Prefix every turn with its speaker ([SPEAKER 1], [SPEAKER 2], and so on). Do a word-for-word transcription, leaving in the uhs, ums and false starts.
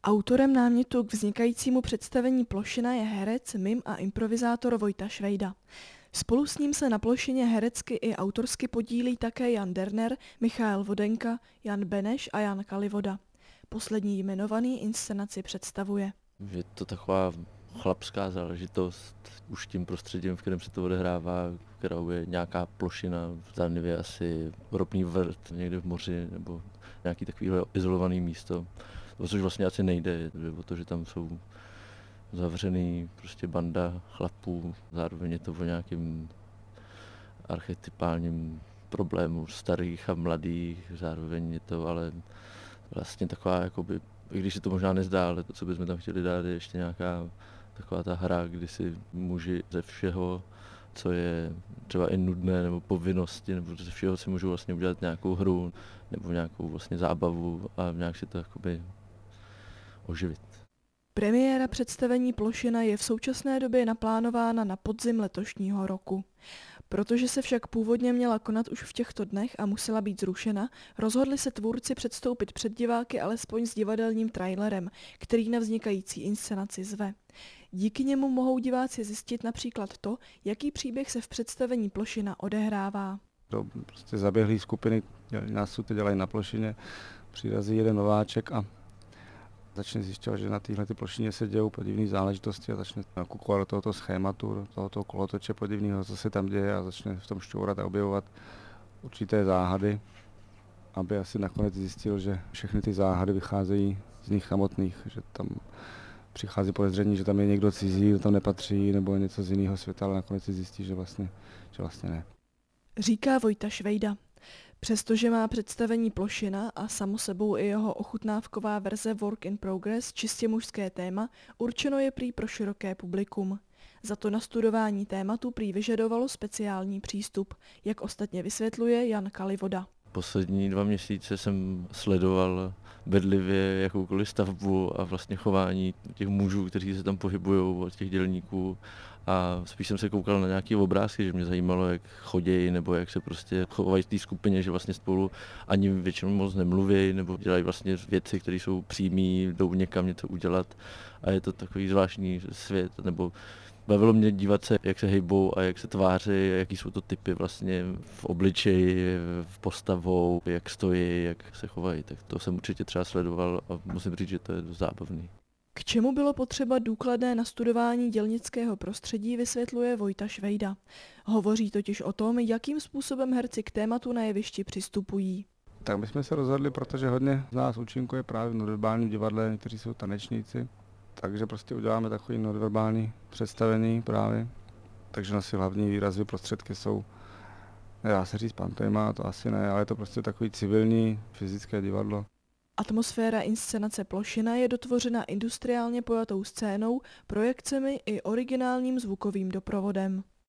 [SPEAKER 1] Autorem námětu k vznikajícímu představení Plošina je herec, mim a improvizátor Vojta Švejda. Spolu s ním se na Plošině herecky i autorsky podílí také Jan Derner, Michael Vodenka, Jan Beneš a Jan Kalivoda. Poslední jmenovaný inscenaci představuje.
[SPEAKER 2] Je to taková chlapská záležitost, už tím prostředím, v kterém se to odehrává, kterou je nějaká plošina, zdánlivě asi ropný vrt někde v moři nebo nějaký takovýhle izolovaný místo. O což vlastně asi nejde, jde o to, že tam jsou zavřený prostě banda chlapů, zároveň je to o nějakým archetypálním problému starých a mladých, zároveň je to ale vlastně taková, jakoby, i když se to možná nezdá, ale to, co bychom tam chtěli dát, je ještě nějaká taková ta hra, kdy si muži ze všeho, co je třeba i nudné, nebo povinnosti, nebo ze všeho si můžou vlastně udělat nějakou hru, nebo nějakou vlastně zábavu a nějak si to jakoby oživit.
[SPEAKER 1] Premiéra představení Plošina je v současné době naplánována na podzim letošního roku. Protože se však původně měla konat už v těchto dnech a musela být zrušena, rozhodli se tvůrci předstoupit před diváky alespoň s divadelním trailerem, který na vznikající inscenaci zve. Díky němu mohou diváci zjistit například to, jaký příběh se v představení Plošina odehrává.
[SPEAKER 3] Do prostě zaběhlý skupiny, nás tu dělají na Plošině, přirazí jeden nováček a začne zjišťovat, že na téhle plošině se dějou podivné záležitosti a začne kukovat do tohoto schématu, do tohoto kolotoče podivného, co se tam děje a začne v tom šťourat a objevovat určité záhady, aby asi nakonec zjistil, že všechny ty záhady vycházejí z nich samotných, že tam přichází podezření, že tam je někdo cizí, kdo tam nepatří, nebo něco z jiného světa, ale nakonec si zjistí, že vlastně, že vlastně ne.
[SPEAKER 1] Říká Vojta Švejda. Přestože má představení Plošina a samo sebou i jeho ochutnávková verze Work in Progress čistě mužské téma, určeno je prý pro široké publikum. Za to nastudování tématu prý vyžadovalo speciální přístup, jak ostatně vysvětluje Jan Kalivoda.
[SPEAKER 2] Poslední dva měsíce jsem sledoval bedlivě jakoukoliv stavbu a vlastně chování těch mužů, kteří se tam pohybují, od těch dělníků. A spíš jsem se koukal na nějaké obrázky, že mě zajímalo, jak chodějí nebo jak se prostě chovají v té skupině, že vlastně spolu ani většinou moc nemluví nebo dělají vlastně věci, které jsou přímý, jdou někam něco udělat a je to takový zvláštní svět, nebo bavilo mě dívat se, jak se hejbou a jak se tváří, jaký jsou to typy vlastně v obličeji, v postavou, jak stojí, jak se chovají. Tak to jsem určitě třeba sledoval a musím říct, že to je dost zábavný.
[SPEAKER 1] K čemu bylo potřeba důkladné nastudování dělnického prostředí, vysvětluje Vojta Švejda. Hovoří totiž o tom, jakým způsobem herci k tématu na jevišti přistupují.
[SPEAKER 3] Tak my jsme se rozhodli, protože hodně z nás účinkuje právě v nonverbálním divadle, někteří jsou tanečníci, takže prostě uděláme takový nonverbální představení právě. Takže naše hlavní výrazy prostředky jsou, nedá se říct pantomima, to asi ne, ale je to prostě takový civilní fyzické divadlo.
[SPEAKER 1] Atmosféra inscenace Plošina je dotvořena industriálně pojatou scénou, projekcemi i originálním zvukovým doprovodem.